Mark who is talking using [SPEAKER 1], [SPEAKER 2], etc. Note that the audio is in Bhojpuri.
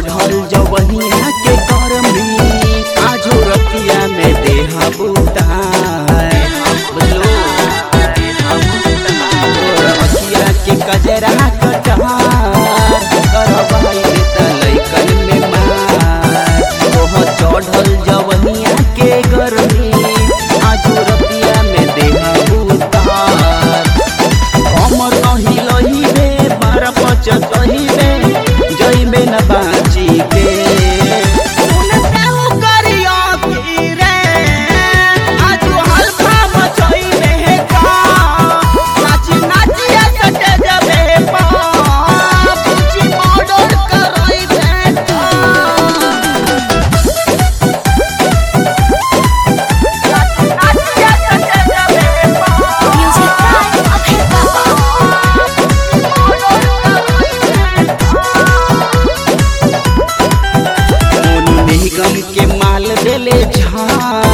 [SPEAKER 1] चढ़ल जवनिया के करमी आजो रतिया में देह बुताए अखिया के कजरा कटार करवाई त लइकन में मार ओह चढ़ल जवनिया के गर्मी आजो रतिया में देह बुतार हमर नहीं लही बे 12-25 में जई में न बाची के सुनते हो करिया रे आजो हल्का मचई में का नाची नाची सटे जबे पा पूछी मॉडल करई बेटा नाची सटे जबे पा
[SPEAKER 2] म्यूजिक बाय अभय
[SPEAKER 1] मोनू निगम के माल देले झाड़